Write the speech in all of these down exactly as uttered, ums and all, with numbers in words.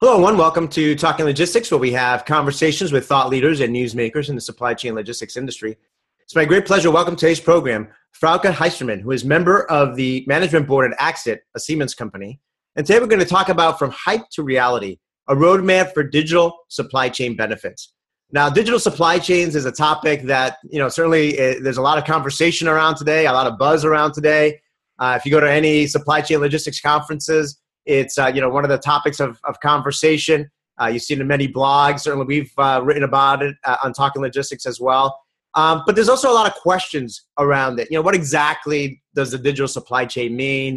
Hello, everyone. Welcome to Talking Logistics, where we have conversations with thought leaders and newsmakers in the supply chain logistics industry. It's my great pleasure to welcome today's program, Frauke Heistermann, who is member of the management board at Axit, a Siemens company. And today we're going to talk about From Hype to Reality, a roadmap for digital supply chain benefits. Now, digital supply chains is a topic that, you know, certainly uh, there's a lot of conversation around today, a lot of buzz around today. Uh, if you go to any supply chain logistics conferences, it's, uh, you know, one of the topics of, of conversation. Uh, you see it in many blogs. Certainly we've uh, written about it uh, on Talking Logistics as well. Um, but there's also a lot of questions around it. You know, what exactly does the digital supply chain mean?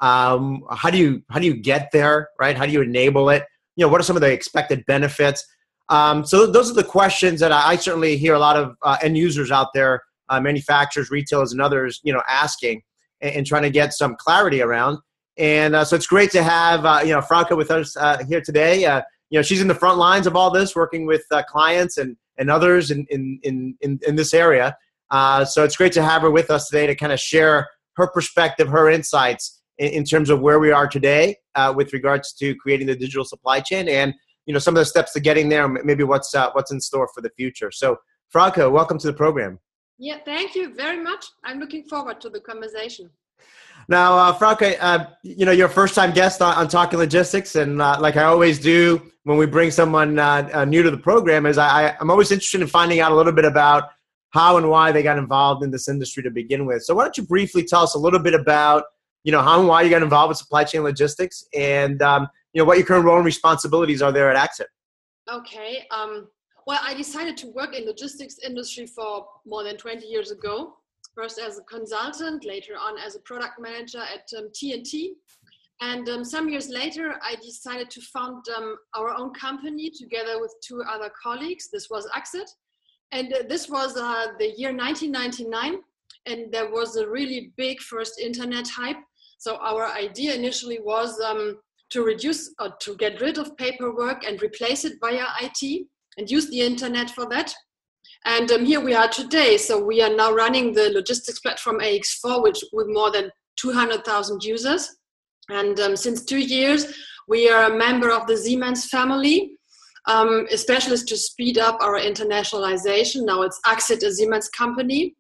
Um, how do you how do you get there, right? How do you enable it? You know, what are some of the expected benefits? Um, so those are the questions that I, I certainly hear a lot of uh, end users out there, uh, manufacturers, retailers, and others, you know, asking and, and trying to get some clarity around. And uh, so it's great to have, uh, you know, Frauke with us uh, here today. Uh, you know, she's in the front lines of all this, working with uh, clients and, and others in, in, in, in, in this area. Uh, so it's great to have her with us today to kind of share her perspective, her insights in, in terms of where we are today uh, with regards to creating the digital supply chain and, you know, some of the steps to getting there, maybe what's uh, what's in store for the future. So Frauke, welcome to the program. Yeah, thank you very much. I'm looking forward to the conversation. Now, uh, Frauke, uh, you know, you're a first-time guest on, on Talking Logistics, and uh, like I always do when we bring someone uh, uh, new to the program, is I, I'm always interested in finding out a little bit about how and why they got involved in this industry to begin with. So why don't you briefly tell us a little bit about, you know, how and why you got involved with supply chain logistics and, um, you know, what your current role and responsibilities are there at Axit? Okay. Um, well, I decided to work in logistics industry for more than twenty years ago. First as a consultant, later on as a product manager at um, T N T. And um, some years later, I decided to found um, our own company together with two other colleagues. This was Axit. And uh, this was uh, the year nineteen ninety-nine. And there was a really big first internet hype. So our idea initially was um, to reduce or to get rid of paperwork and replace it via I T and use the internet for that. And um, here we are today. So we are now running the logistics platform A X four, which with more than two hundred thousand users. And um, since two years, we are a member of the Siemens family, um, a specialist to speed up our internationalization. Now it's Axit, a Siemens company.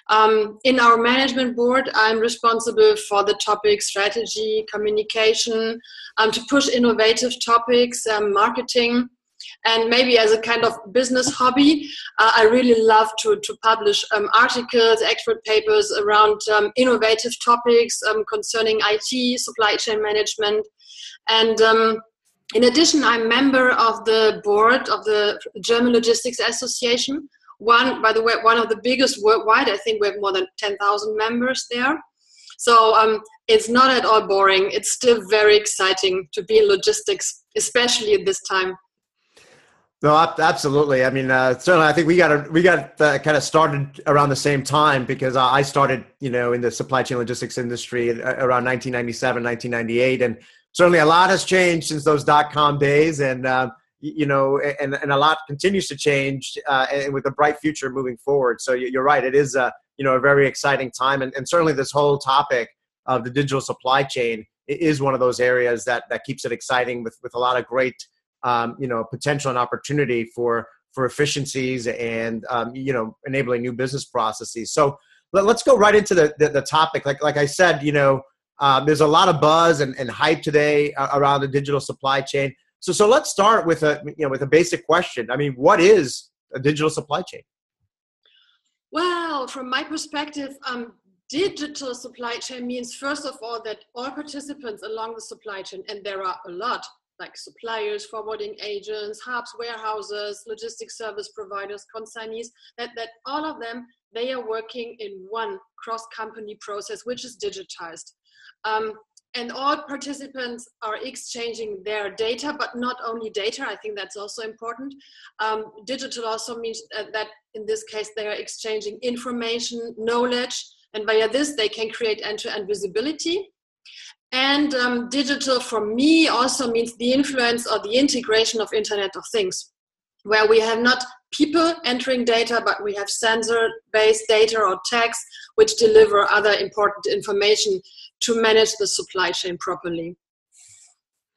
Um, in our management board, I'm responsible for the topic strategy, communication, um, to push innovative topics, um, marketing. And maybe as a kind of business hobby, uh, I really love to, to publish um, articles, expert papers around um, innovative topics um, concerning I T, supply chain management. And um, in addition, I'm member of the board of the German Logistics Association. One, by the way, one of the biggest worldwide. I think we have more than ten thousand members there. So um, it's not at all boring. It's still very exciting to be in logistics, especially at this time. No, absolutely. I mean, uh, certainly, I think we got we got uh, kind of started around the same time because I started, you know, in the supply chain logistics industry around nineteen ninety-seven, nineteen ninety-eight, and certainly a lot has changed since those dot-com days, and uh, you know, and and a lot continues to change, uh, and with a bright future moving forward. So you're right; it is a you know a very exciting time, and, and certainly this whole topic of the digital supply chain is one of those areas that that keeps it exciting with with a lot of great. Um, you know, potential and opportunity for for efficiencies and um, you know, enabling new business processes. So let, let's go right into the, the the topic. Like like I said, you know, uh, there's a lot of buzz and, and hype today uh, around the digital supply chain. So so let's start with a you know with a basic question. I mean, what is a digital supply chain? Well, from my perspective, um, digital supply chain means first of all that all participants along the supply chain, and there are a lot, like suppliers, forwarding agents, hubs, warehouses, logistics service providers, consignees, that, that all of them, they are working in one cross-company process, which is digitized. Um, and all participants are exchanging their data, but not only data, I think that's also important. Um, digital also means that in this case, they are exchanging information, knowledge, and via this, they can create end-to-end visibility. And um, digital for me also means the influence or the integration of Internet of Things, where we have not people entering data, but we have sensor-based data or tags which deliver other important information to manage the supply chain properly.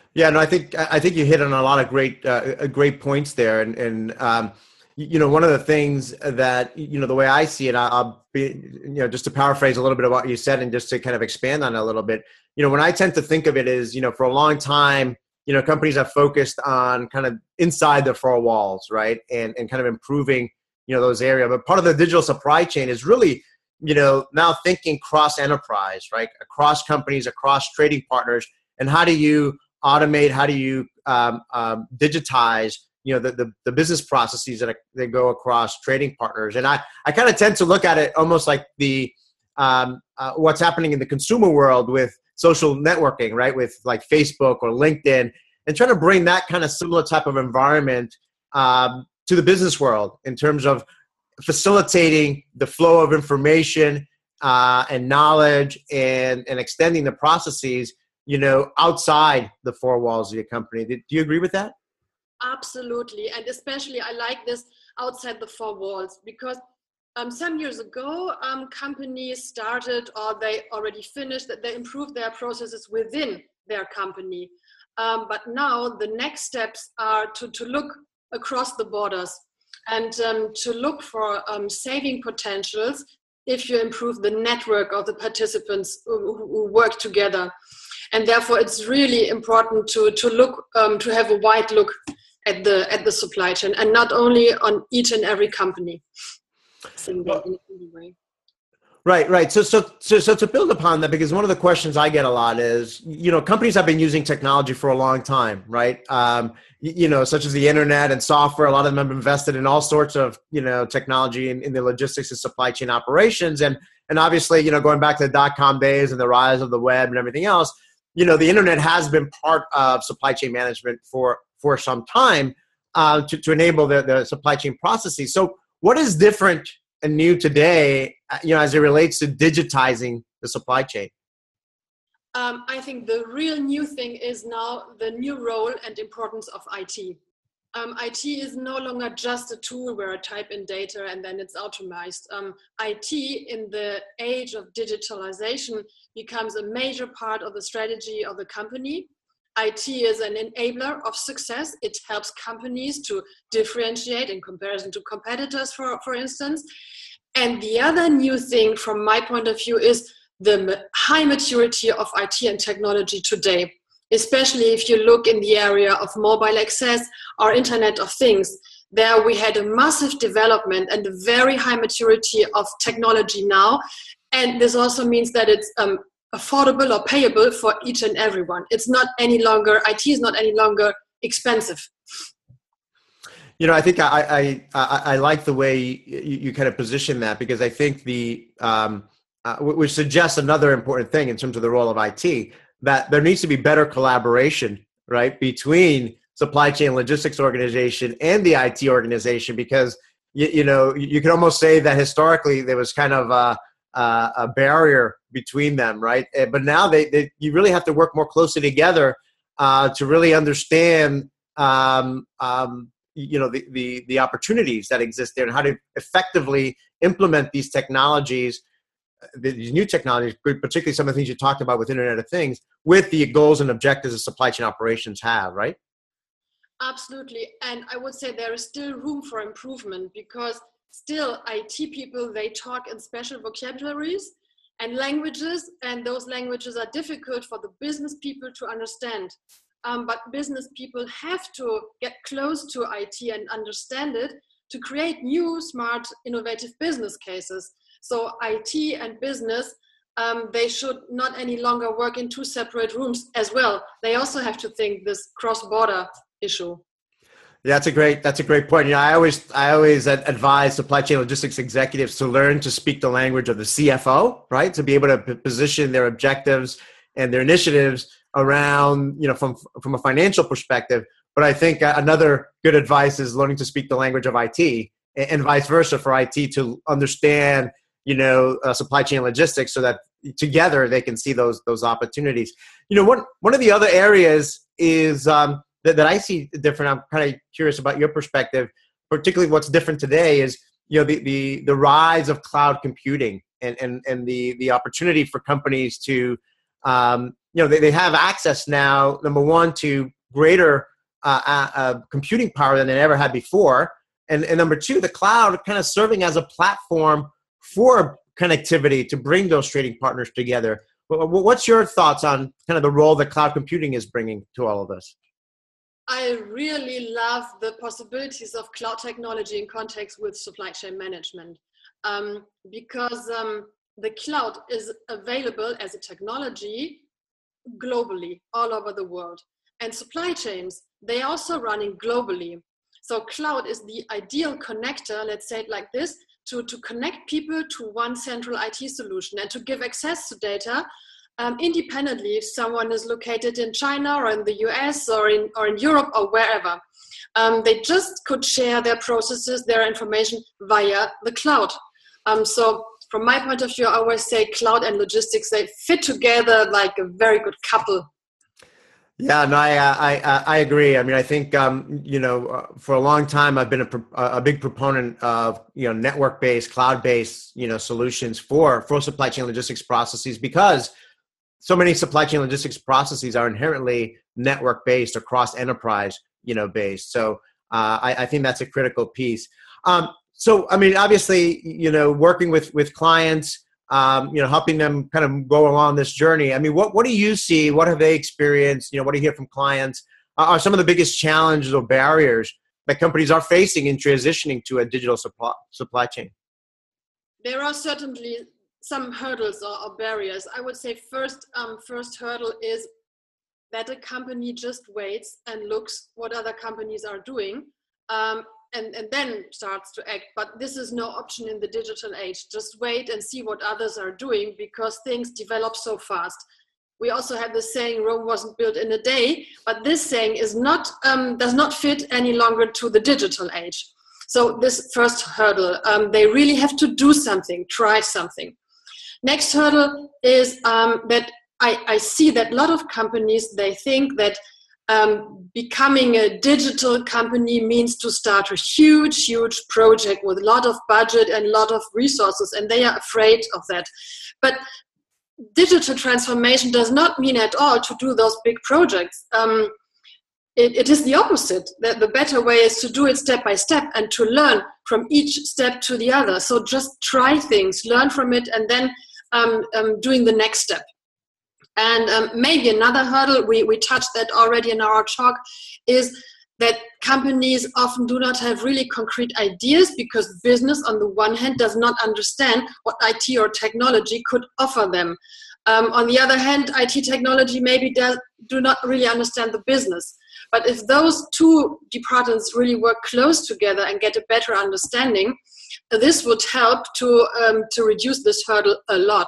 Yeah, no, I think I think you hit on a lot of great uh, great points there, and and um, you know, one of the things that, you know, the way I see it, I'll be, you know, just to paraphrase a little bit of what you said, and just to kind of expand on it a little bit. You know, when I tend to think of it is, you know, for a long time, you know, companies have focused on kind of inside the four walls, right, and and kind of improving, you know, those areas. But part of the digital supply chain is really, you know, now thinking cross enterprise, right, across companies, across trading partners, and how do you automate, how do you um, um, digitize, you know, the, the, the business processes that, are, that go across trading partners. And I, I kind of tend to look at it almost like the um, uh, what's happening in the consumer world with social networking, right, with like Facebook or LinkedIn, and trying to bring that kind of similar type of environment um, to the business world in terms of facilitating the flow of information uh, and knowledge, and, and extending the processes, you know, outside the four walls of your company. Do you agree with that? Absolutely. And especially I like this outside the four walls, because um, some years ago, um, companies started, or they already finished, that they improved their processes within their company. Um, but now the next steps are to, to look across the borders, and um, to look for um, saving potentials if you improve the network of the participants who, who work together. And therefore, it's really important to to look um, to have a wide look at the at the supply chain, and not only on each and every company. Single, in a way. Right, right. So, so, so, so to build upon that, because one of the questions I get a lot is, you know, companies have been using technology for a long time, right? Um, you, you know, such as the internet and software. A lot of them have invested in all sorts of, you know, technology in, in the logistics and supply chain operations, and and obviously, you know, going back to the dot-com days and the rise of the web and everything else, you know, the internet has been part of supply chain management for for some time uh, to to enable the the supply chain processes. So, what is different and new today, you know, as it relates to digitizing the supply chain? Um, I think the real new thing is now the new role and importance of I T. Um, I T is no longer just a tool where I type in data and then it's automated. Um, I T in the age of digitalization becomes a major part of the strategy of the company. I T is an enabler of success. It helps companies to differentiate in comparison to competitors, for, for instance. And the other new thing from my point of view is the high maturity of I T and technology today, especially if you look in the area of mobile access or Internet of Things. There we had a massive development and a very high maturity of technology now. And this also means that it's um, affordable or payable for each and everyone. It's not any longer, I T is not any longer expensive. You know, I think I I, I, I like the way you, you kind of position that, because I think the, um, uh, which suggests another important thing in terms of the role of I T, that there needs to be better collaboration, right, between supply chain logistics organization and the I T organization, because, you, you know, you can almost say that historically there was kind of a, a, a barrier between them, right? But now they, they you really have to work more closely together uh, to really understand, um, um, you know, the, the, the opportunities that exist there, and how to effectively implement these technologies, these new technologies, particularly some of the things you talked about with Internet of Things, with the goals and objectives that supply chain operations have, right? Absolutely. And I would say there is still room for improvement, because still I T people, they talk in special vocabularies and languages, and those languages are difficult for the business people to understand. Um, but business people have to get close to I T and understand it to create new, smart, innovative business cases. So I T and business, um, they should not any longer work in two separate rooms as well. They also have to think this cross-border issue. Yeah, that's a great that's a great point. You know, I always I always advise supply chain logistics executives to learn to speak the language of the C F O, right? To be able to position their objectives and their initiatives around, you know, from from a financial perspective. But I think another good advice is learning to speak the language of I T, and vice versa, for I T to understand, you know, uh, supply chain logistics, so that together they can see those those opportunities. You know, one one of the other areas is um, that, that I see different. I'm kind of curious about your perspective, particularly what's different today is, you know, the the the rise of cloud computing, and and and the the opportunity for companies to um, you know, they, they have access now, number one, to greater uh, uh, uh, computing power than they ever had before. And, and number two, the cloud kind of serving as a platform for connectivity to bring those trading partners together. What's your thoughts on kind of the role that cloud computing is bringing to all of this? I really love the possibilities of cloud technology in context with supply chain management, um, because um, the cloud is available as a technology globally, all over the world. And supply chains, they are also running globally. So cloud is the ideal connector, let's say it like this, to, to connect people to one central I T solution and to give access to data um, independently if someone is located in China or in the U S or in, or in Europe or wherever. Um, they just could share their processes, their information via the cloud. Um, so from my point of view, I always say cloud and logistics, they fit together like a very good couple. Yeah, no, I, I, I agree. I mean, I think, um, you know, uh, for a long time, I've been a, a big proponent of, you know, network-based, cloud-based, you know, solutions for, for supply chain logistics processes, because so many supply chain logistics processes are inherently network-based, across enterprise, you know, based. So uh, I, I think that's a critical piece. Um, so, I mean, obviously, you know, working with, with clients, Um, you know, helping them kind of go along this journey. I mean, what, what do you see? What have they experienced? You know, what do you hear from clients? Uh, are some of the biggest challenges or barriers that companies are facing in transitioning to a digital supply, supply chain? There are certainly some hurdles or, or barriers. I would say first, um, first hurdle is that a company just waits and looks what other companies are doing. Um, And, and then starts to act. But this is no option in the digital age. Just wait and see what others are doing, because things develop so fast. We also have the saying, Rome wasn't built in a day, but this saying is not um, does not fit any longer to the digital age. So this first hurdle, um, they really have to do something, try something. Next hurdle is um, that I, I see that a lot of companies, they think that Um, becoming a digital company means to start a huge, huge project with a lot of budget and a lot of resources, and they are afraid of that. But digital transformation does not mean at all to do those big projects. Um, it, it is the opposite. That the better way is to do it step by step and to learn from each step to the other. So just try things, learn from it, and then um, um, doing the next step. And um, maybe another hurdle, we, we touched that already in our talk, is that companies often do not have really concrete ideas, because business on the one hand does not understand what I T or technology could offer them. Um, on the other hand, I T technology maybe does, do not really understand the business. But if those two departments really work close together and get a better understanding, this would help to, um, to reduce this hurdle a lot.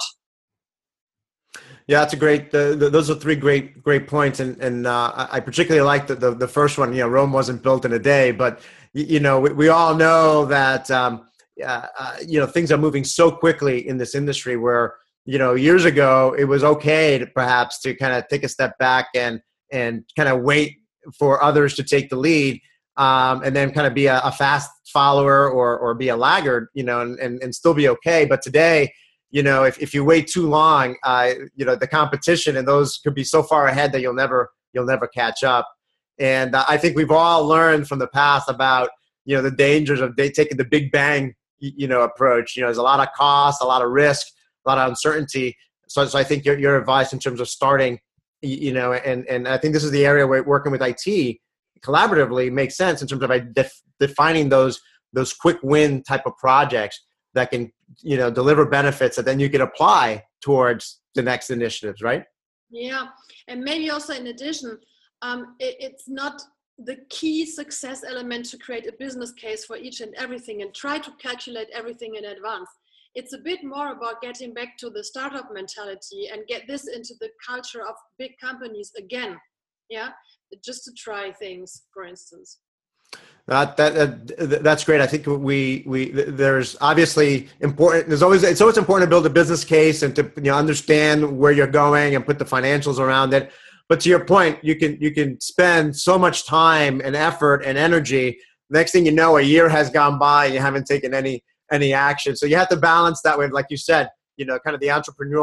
Yeah, that's a great. Uh, th- those are three great, great points, and and uh, I particularly like the, the the first one. You know, Rome wasn't built in a day, but you, you know, we, we all know that um, uh, uh, you know, things are moving so quickly in this industry. Where, you know, years ago it was okay to perhaps to kind of take a step back and and kind of wait for others to take the lead, um, and then kind of be a, a fast follower or or be a laggard, you know, and, and and still be okay. But today, you know, if, if you wait too long, uh, you know, the competition and those could be so far ahead that you'll never you'll never catch up. And uh, I think we've all learned from the past about, you know, the dangers of they taking the big bang, you know, approach. You know, there's a lot of cost, a lot of risk, a lot of uncertainty. So, so I think your your advice in terms of starting, you know, and and I think this is the area where working with I T collaboratively makes sense in terms of def- defining those those quick win type of projects that can, you know, deliver benefits that then you can apply towards the next initiatives, right? Yeah, and maybe also in addition, um, it, it's not the key success element to create a business case for each and everything and try to calculate everything in advance. It's a bit more about getting back to the startup mentality and get this into the culture of big companies again. Yeah, just to try things, for instance. That, that that that's great. I think we we there's obviously important. There's always it's always important to build a business case and to, you know, understand where you're going and put the financials around it. But to your point, you can you can spend so much time and effort and energy. Next thing you know, a year has gone by and you haven't taken any any action. So you have to balance that with, like you said, you know, kind of the entrepreneurial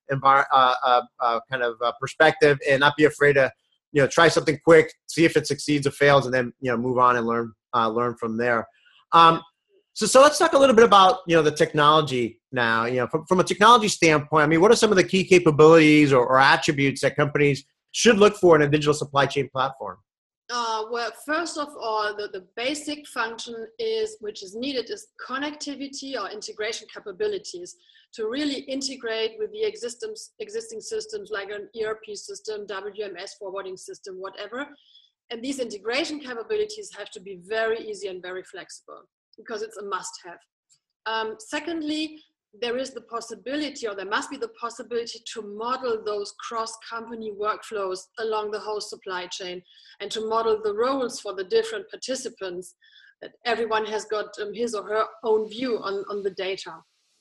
envir- uh, uh, uh, kind of uh, perspective, and not be afraid to, you know, try something quick, see if it succeeds or fails, and then, you know, move on and learn uh, learn from there. Um, so, so let's talk a little bit about, you know, the technology now. You know, from, from a technology standpoint, I mean, what are some of the key capabilities or, or attributes that companies should look for in a digital supply chain platform? Uh, well, first of all, the, the basic function is, which is needed, is connectivity or integration capabilities to really integrate with the existing, existing systems like an E R P system, W M S forwarding system, whatever. And these integration capabilities have to be very easy and very flexible because it's a must-have. Um, secondly, there is the possibility, or there must be the possibility, to model those cross-company workflows along the whole supply chain and to model the roles for the different participants, that everyone has got um, his or her own view on, on the data.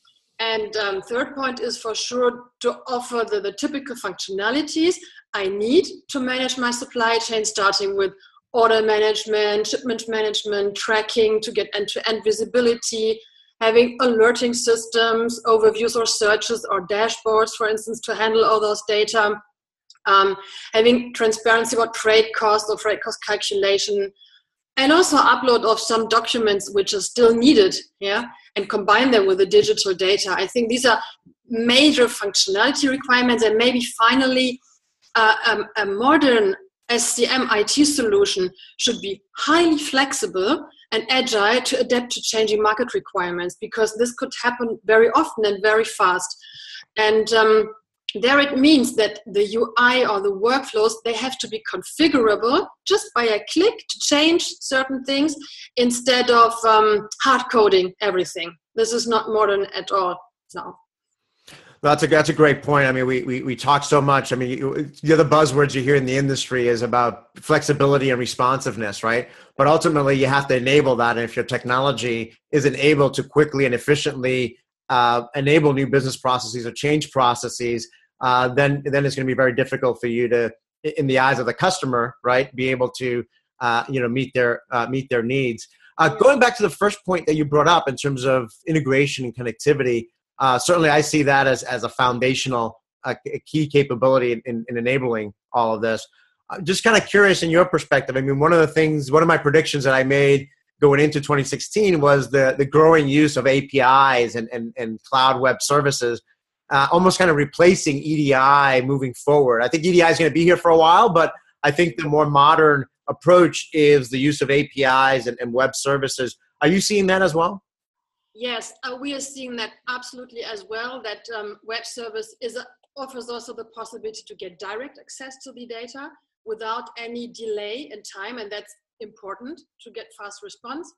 And um, third point is for sure to offer the, the typical functionalities I need to manage my supply chain, starting with order management, shipment management, tracking to get end-to-end visibility, having alerting systems, overviews or searches or dashboards, for instance, to handle all those data, um, having transparency about freight cost or freight cost calculation, and also upload of some documents which are still needed, yeah, and combine them with the digital data. I think these are major functionality requirements, and maybe finally uh, um, a modern S C M I T solution should be highly flexible and agile to adapt to changing market requirements, because this could happen very often and very fast. And um, there it means that the U I or the workflows, they have to be configurable just by a click to change certain things instead of um, hard coding everything. This is not modern at all now. That's a that's a great point. I mean, we we we talk so much. I mean, you, the other buzzwords you hear in the industry is about flexibility and responsiveness, right? But ultimately, you have to enable that. And if your technology isn't able to quickly and efficiently uh, enable new business processes or change processes, uh, then then it's going to be very difficult for you to, in the eyes of the customer, right, be able to uh, you know meet their uh, meet their needs. Uh, going back to the first point that you brought up in terms of integration and connectivity. Uh, certainly, I see that as, as a foundational, uh, a key capability in, in, in enabling all of this. Uh, just kind of curious in your perspective. I mean, one of the things, one of my predictions that I made going into twenty sixteen was the, the growing use of A P Is and, and, and cloud web services, uh, almost kind of replacing E D I moving forward. I think E D I is going to be here for a while, but I think the more modern approach is the use of A P Is and, and web services. Are you seeing that as well? Yes, uh, we are seeing that absolutely as well, that um, web service is a, offers also the possibility to get direct access to the data without any delay in time, and that's important to get fast response.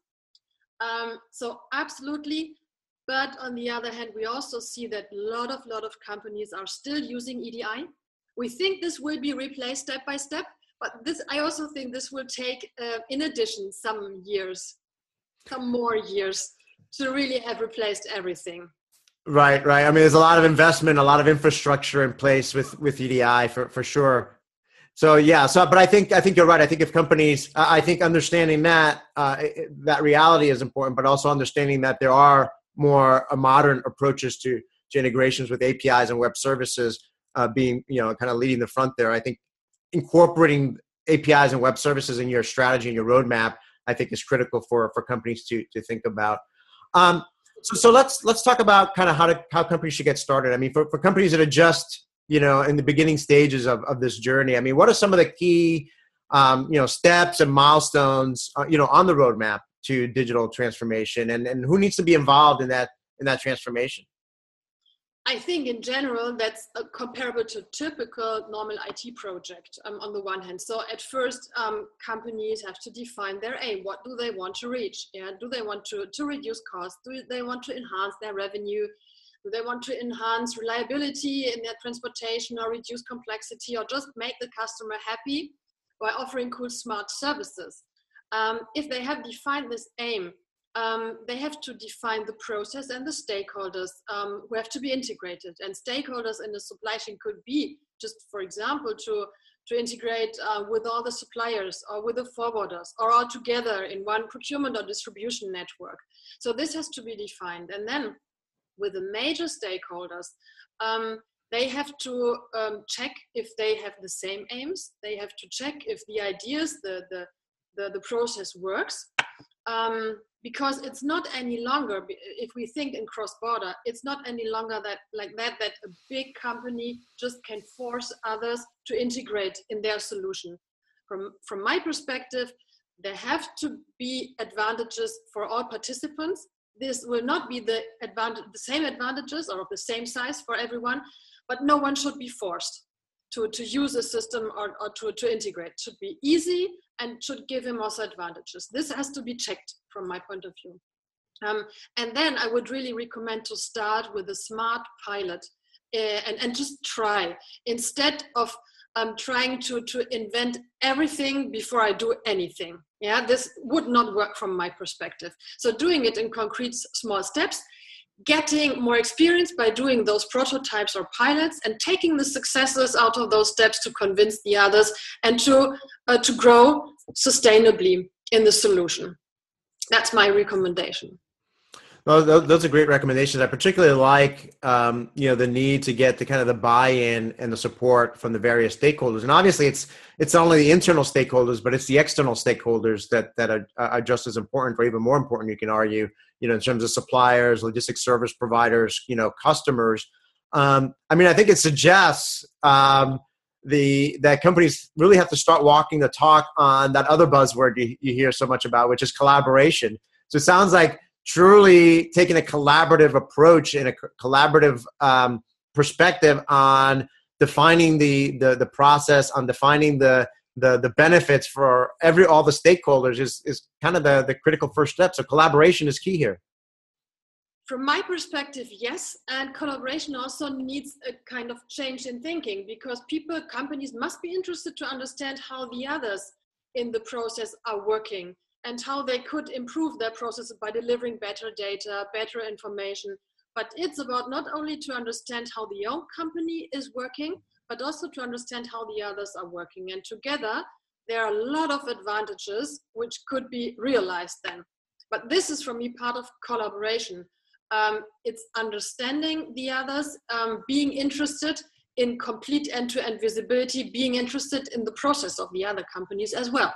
Um, so absolutely, but on the other hand, we also see that a lot of, lot of companies are still using E D I. We think this will be replaced step by step, but this I also think this will take, uh, in addition, some years, some more years, to really have replaced everything. Right, right. I mean, there's a lot of investment, a lot of infrastructure in place with, with E D I for, for sure. So yeah, so but I think I think you're right. I think if companies, I think understanding that uh, that reality is important, but also understanding that there are more uh, modern approaches to, to integrations with A P Is and web services uh, being, you know, kind of leading the front there. I think incorporating A P Is and web services in your strategy and your roadmap, I think, is critical for for companies to to think about. Um, so, so let's let's talk about kind of how to how companies should get started. I mean, for, for companies that are just, you know, in the beginning stages of, of this journey, I mean, what are some of the key um, you know steps and milestones uh, you know on the roadmap to digital transformation, and, and who needs to be involved in that in that transformation? I think in general, that's uh, comparable to typical normal I T project um, on the one hand. So at first, um, companies have to define their aim. What do they want to reach? Yeah, do they want to, to reduce costs? Do they want to enhance their revenue? Do they want to enhance reliability in their transportation or reduce complexity, or just make the customer happy by offering cool, smart services? Um, if they have defined this aim, Um, they have to define the process and the stakeholders um, who have to be integrated. And stakeholders in the supply chain could be just, for example, to, to integrate uh, with all the suppliers or with the forwarders or all together in one procurement or distribution network. So this has to be defined. And then with the major stakeholders, um, they have to um, check if they have the same aims. They have to check if the ideas, the, the, the, the process works. Um, because it's not any longer, if we think in cross-border, it's not any longer that like that, that a big company just can force others to integrate in their solution. From, from my perspective, there have to be advantages for all participants. This will not be the advantage, the same advantages or of the same size for everyone, but no one should be forced to, to use a system or, or to, to integrate. It should be easy and should give him also advantages. This has to be checked from my point of view. Um, and then I would really recommend to start with a smart pilot uh, and, and just try instead of um, trying to, to invent everything before I do anything. Yeah, this would not work from my perspective. So doing it in concrete small steps, getting more experience by doing those prototypes or pilots and taking the successes out of those steps to convince the others and to, uh, to grow sustainably in the solution. That's my recommendation. Well, those are great recommendations. I particularly like, um, you know, the need to get the kind of the buy-in and the support from the various stakeholders. And obviously, it's it's not only the internal stakeholders, but it's the external stakeholders that that are, are just as important, or even more important, you can argue, you know, in terms of suppliers, logistics service providers, you know, customers. Um, I mean, I think it suggests um, the that companies really have to start walking the talk on that other buzzword you, you hear so much about, which is collaboration. So it sounds like truly taking a collaborative approach and a collaborative um, perspective on defining the, the the process, on defining the the the benefits for every all the stakeholders is is kind of the the critical first step. So collaboration is key here. From my perspective, yes, and collaboration also needs a kind of change in thinking, because people, companies must be interested to understand how the others in the process are working and how they could improve their processes by delivering better data, better information. But it's about not only to understand how the own company is working, but also to understand how the others are working. And together, there are a lot of advantages which could be realized then. But this is, for me, part of collaboration. Um, it's understanding the others, um, being interested in complete end-to-end visibility, being interested in the process of the other companies as well.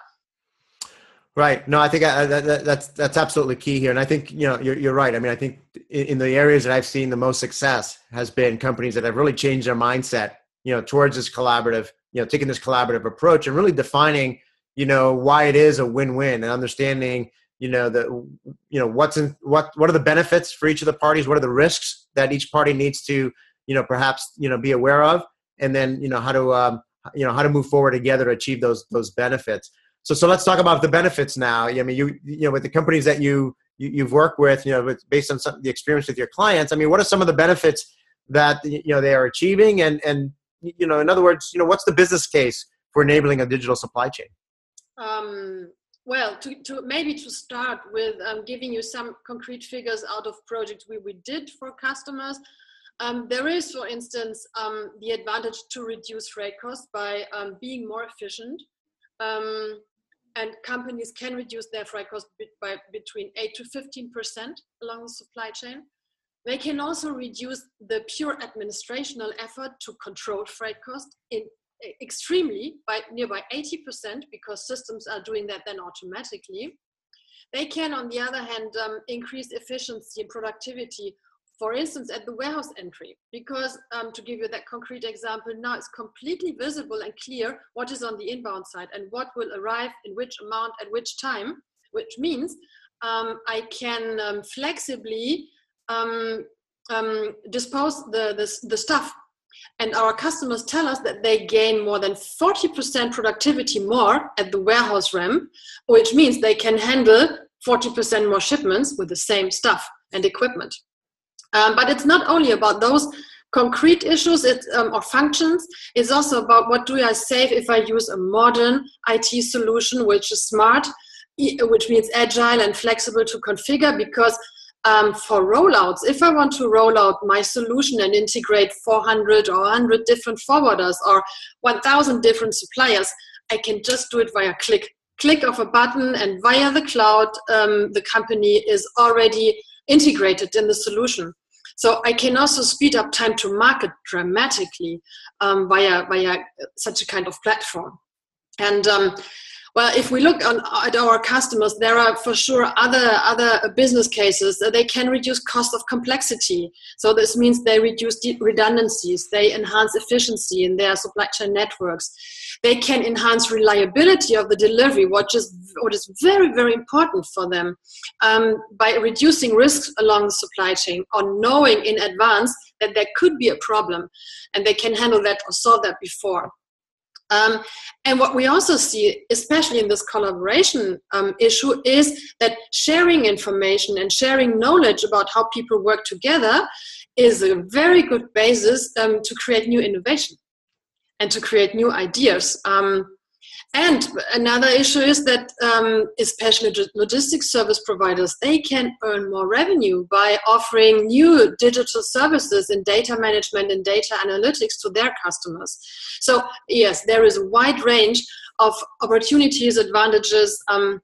Right. No, I think I, that, that's that's absolutely key here, and I think you know you're, you're right. I mean, I think in, in the areas that I've seen the most success has been companies that have really changed their mindset, you know, towards this collaborative, you know, taking this collaborative approach and really defining, you know, why it is a win-win, and understanding, you know, the you know what's in what what are the benefits for each of the parties, what are the risks that each party needs to, you know, perhaps you know be aware of, and then you know how to um, you know how to move forward together to achieve those those benefits. So, so let's talk about the benefits now. I mean, you, you know, with the companies that you, you you've worked with, you know, with, based on some, the experience with your clients. I mean, what are some of the benefits that you know they are achieving, and and you know, in other words, you know, what's the business case for enabling a digital supply chain? Um, well, to, to maybe to start with, um, giving you some concrete figures out of projects we we did for customers. Um, there is, for instance, um, the advantage to reduce freight costs by um, being more efficient. Um, And companies can reduce their freight cost by between eight to fifteen percent along the supply chain. They can also reduce the pure administrational effort to control freight cost in extremely by nearby eighty percent, because systems are doing that then automatically. They can, on the other hand, um, increase efficiency and productivity, for instance, at the warehouse entry, because um, to give you that concrete example, now it's completely visible and clear what is on the inbound side and what will arrive in which amount at which time, which means um, I can um, flexibly um, um, dispose the, the, the stuff. And our customers tell us that they gain more than forty percent productivity more at the warehouse ramp, which means they can handle forty percent more shipments with the same stuff and equipment. Um, but it's not only about those concrete issues it, um, or functions. It's also about what do I save if I use a modern I T solution, which is smart, which means agile and flexible to configure. Because um, for rollouts, if I want to roll out my solution and integrate four hundred or one hundred different forwarders or one thousand different suppliers, I can just do it via click. Click of a button, and via the cloud, um, the company is already integrated in the solution. So I can also speed up time to market dramatically um, via, via such a kind of platform. And um, well, if we look on, at our customers, there are for sure other other business cases that they can reduce cost of complexity. So this means they reduce redundancies, they enhance efficiency in their supply chain networks. They can enhance reliability of the delivery, which is what is very, very important for them, um, by reducing risks along the supply chain or knowing in advance that there could be a problem, and they can handle that or solve that before. Um, and what we also see, especially in this collaboration um, issue, is that sharing information and sharing knowledge about how people work together is a very good basis um, to create new innovation and to create new ideas. Um, and another issue is that um, especially logistics service providers, they can earn more revenue by offering new digital services in data management and data analytics to their customers. So yes, there is a wide range of opportunities, advantages. Um,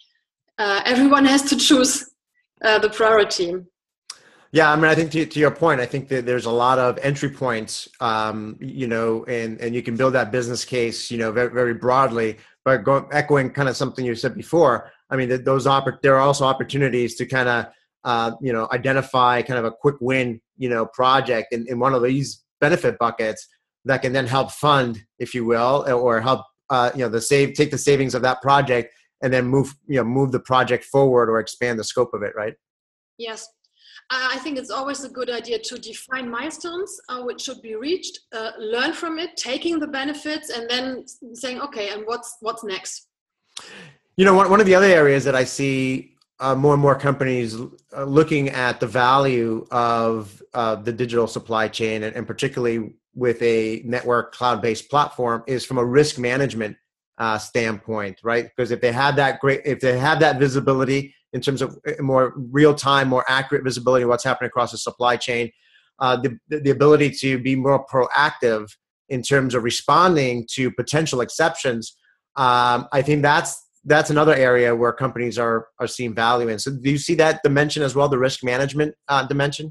uh, everyone has to choose uh, the priority. Yeah, I mean, I think to, to your point, I think that there's a lot of entry points, um, you know, and, and you can build that business case, you know, very, very broadly. But go, echoing kind of something you said before, I mean, that those oppor- there are also opportunities to kind of, uh, you know, identify kind of a quick win, you know, project in, in one of these benefit buckets that can then help fund, if you will, or help, uh, you know, the save take the savings of that project and then move, you know, move the project forward or expand the scope of it, right? Yes. I think it's always a good idea to define milestones uh, which should be reached, uh, learn from it, taking the benefits, and then saying, okay, and what's what's next? You know, one, one of the other areas that I see uh, more and more companies uh, looking at the value of uh, the digital supply chain, and, and particularly with a network cloud-based platform, is from a risk management uh, standpoint, right? Because if they have that great, if they have that visibility in terms of more real-time, more accurate visibility of what's happening across the supply chain, uh, the, the ability to be more proactive in terms of responding to potential exceptions, um, I think that's that's another area where companies are are seeing value in. So do you see that dimension as well, the risk management uh, dimension?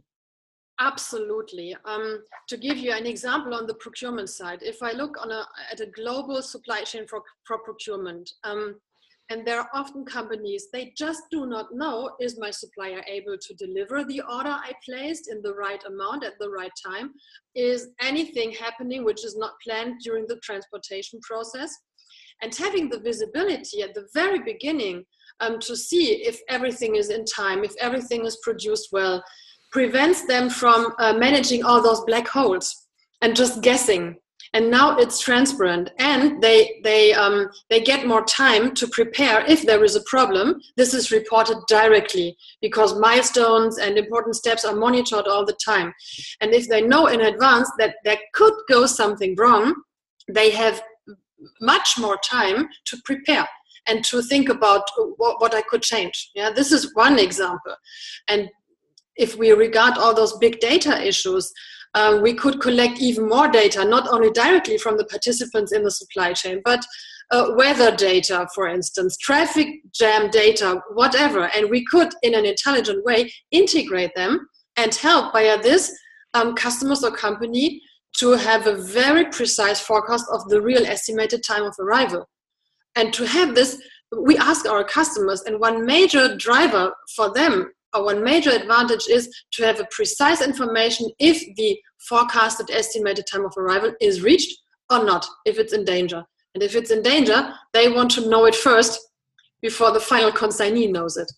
Absolutely. Um, to give you an example on the procurement side, if I look on a, at a global supply chain for, for procurement, um, and there are often companies, they just do not know, is my supplier able to deliver the order I placed in the right amount at the right time? Is anything happening which is not planned during the transportation process? And having the visibility at the very beginning um, to see if everything is in time, if everything is produced well, prevents them from uh, managing all those black holes and just guessing. And now it's transparent, and they they um, they get more time to prepare if there is a problem. This is reported directly because milestones and important steps are monitored all the time. And if they know in advance that there could go something wrong, they have much more time to prepare and to think about what, what I could change. Yeah, this is one example. And if we regard all those big data issues, Uh, we could collect even more data, not only directly from the participants in the supply chain, but uh, weather data, for instance, traffic jam data, whatever. And we could, in an intelligent way, integrate them and help via this um, customers or company to have a very precise forecast of the real estimated time of arrival. And to have this, we ask our customers, and one major driver for them, one major advantage is to have a precise information if the forecasted estimated time of arrival is reached or not, if it's in danger. And if it's in danger, they want to know it first before the final consignee knows it.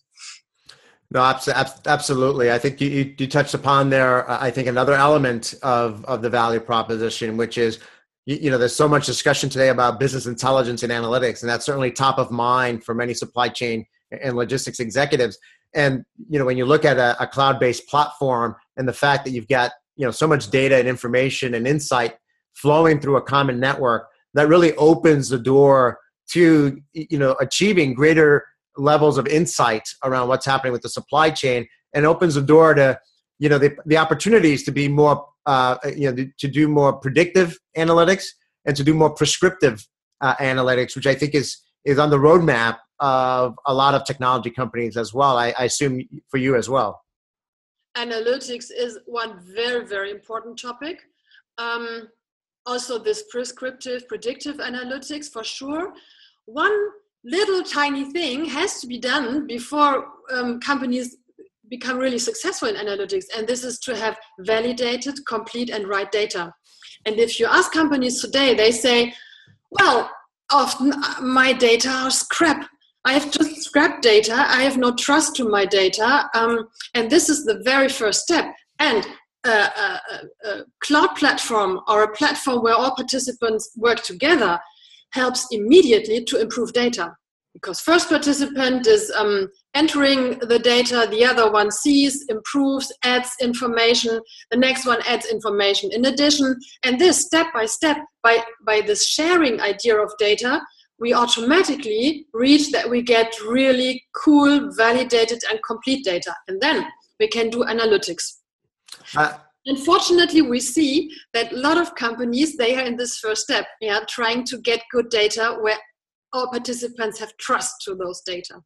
No, absolutely. I think you, you touched upon there, I think, another element of, of the value proposition, which is, you know, there's so much discussion today about business intelligence and analytics, and that's certainly top of mind for many supply chain and logistics executives. And, you know, when you look at a, a cloud-based platform and the fact that you've got, you know, so much data and information and insight flowing through a common network, that really opens the door to, you know, achieving greater levels of insight around what's happening with the supply chain, and opens the door to, you know, the, the opportunities to be more, uh, you know, to do more predictive analytics and to do more prescriptive uh, analytics, which I think is is on the roadmap of a lot of technology companies as well. I, I assume for you as well. analytics is one very, very important topic. Um, also this prescriptive, predictive analytics for sure. One little tiny thing has to be done before um, companies become really successful in analytics, and this is to have validated, complete, and right data. And if you ask companies today, they say, well, often my data are scrap. I have just scrap data. I have no trust to my data. Um, and this is the very first step. And uh, a, a cloud platform or a platform where all participants work together helps immediately to improve data. Because first participant is um, entering the data, the other one sees, improves, adds information, the next one adds information in addition, and this step by step, by, by this sharing idea of data, we automatically reach that we get really cool, validated, and complete data, and then we can do analytics. Uh, Unfortunately, we see that a lot of companies, they are in this first step, yeah, trying to get good data where all participants have trust to those data.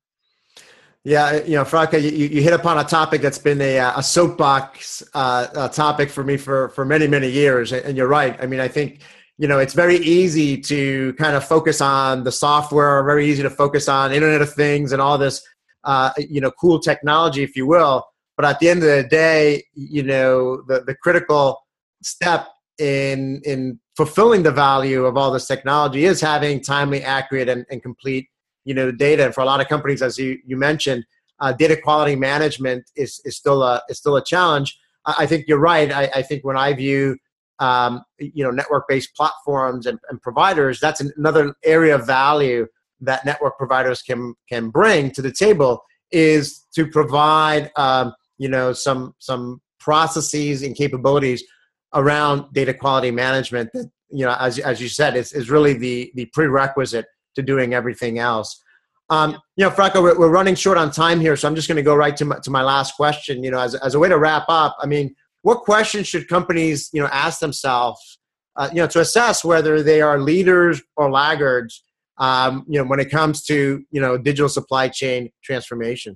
Yeah, you know, Frauke, you, you hit upon a topic that's been a, a soapbox uh, a topic for me for, for many, many years. And you're right. I mean, I think, you know, it's very easy to kind of focus on the software, very easy to focus on Internet of Things and all this, uh, you know, cool technology, if you will. But at the end of the day, you know, the, the critical step in in fulfilling the value of all this technology is having timely, accurate, and, and complete, you know, data. And for a lot of companies, as you, you mentioned, uh, data quality management is, is still a is still a challenge. I, I think you're right. I, I think when I view, um, you know, network-based platforms and, and providers, that's another area of value that network providers can can bring to the table, is to provide, um, you know, some some processes and capabilities around data quality management that, you know, as as you said, is is really the the prerequisite to doing everything else. Um, you know, Frauke, we're, we're running short on time here, so I'm just going to go right to my, to my last question. You know, as as a way to wrap up, I mean, what questions should companies, you know, ask themselves, uh, you know, to assess whether they are leaders or laggards, um, you know, when it comes to, you know, digital supply chain transformation?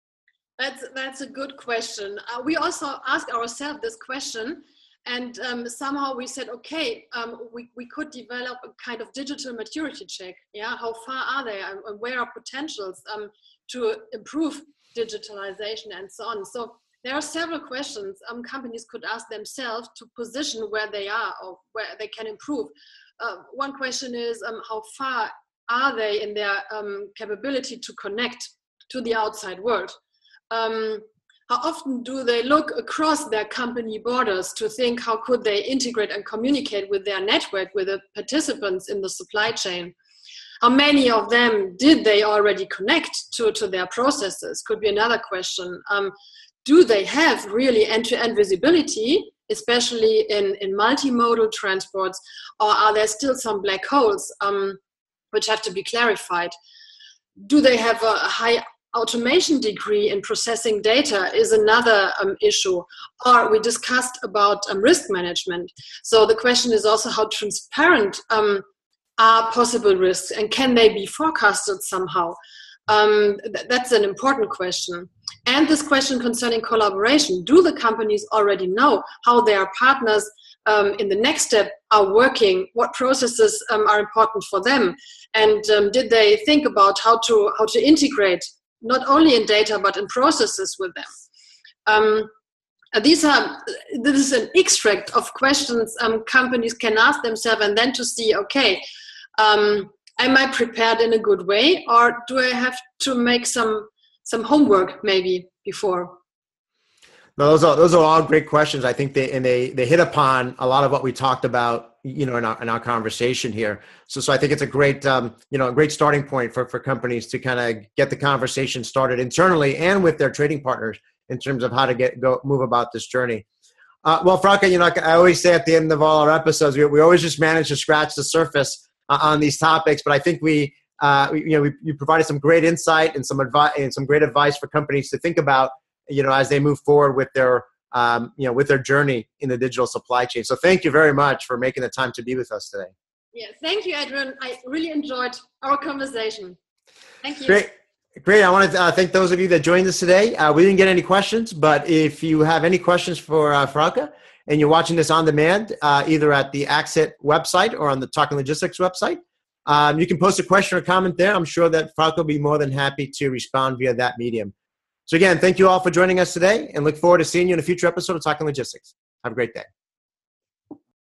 That's that's a good question. Uh, we also ask ourselves this question. And um, somehow we said, okay, um, we, we could develop a kind of digital maturity check. Yeah, how far are they, and where are potentials um, to improve digitalization and so on. So there are several questions um, companies could ask themselves to position where they are or where they can improve. Uh, one question is, um, how far are they in their um, capability to connect to the outside world? Um, How often do they look across their company borders to think how could they integrate and communicate with their network, with the participants in the supply chain? How many of them did they already connect to, to their processes? Could be another question. Um, do they have really end-to-end visibility, especially in, in multimodal transports, or are there still some black holes um, which have to be clarified? Do they have a high automation degree in processing data is another um, issue. Or we discussed about um, risk management. So the question is also how transparent um, are possible risks, and can they be forecasted somehow? Um, th- that's an important question. And this question concerning collaboration. Do the companies already know how their partners um, in the next step are working? What processes um, are important for them? And um, did they think about how to how to integrate not only in data, but in processes with them? Um, these are, this is an extract of questions um, companies can ask themselves, and then to see, okay, um, am I prepared in a good way, or do I have to make some some homework maybe before? No, those are those are all great questions. I think they and they they hit upon a lot of what we talked about, you know, in our in our conversation here. So so I think it's a great um, you know, a great starting point for for companies to kind of get the conversation started internally and with their trading partners in terms of how to get go move about this journey. Uh, well, Frauke, you know, I always say at the end of all our episodes, we we always just manage to scratch the surface uh, on these topics, but I think we uh, we, you know we, you provided some great insight and some advice and some great advice for companies to think about, you know, as they move forward with their, um, you know, with their journey in the digital supply chain. So thank you very much for making the time to be with us today. Yeah, thank you, Adrian. I really enjoyed our conversation. Thank you. Great. Great. I want to uh, thank those of you that joined us today. Uh, we didn't get any questions, but if you have any questions for uh, Frauke and you're watching this on demand, uh, either at the Axit website or on the Talking Logistics website, um, you can post a question or comment there. I'm sure that Frauke will be more than happy to respond via that medium. So again, thank you all for joining us today and look forward to seeing you in a future episode of Talking Logistics. Have a great day.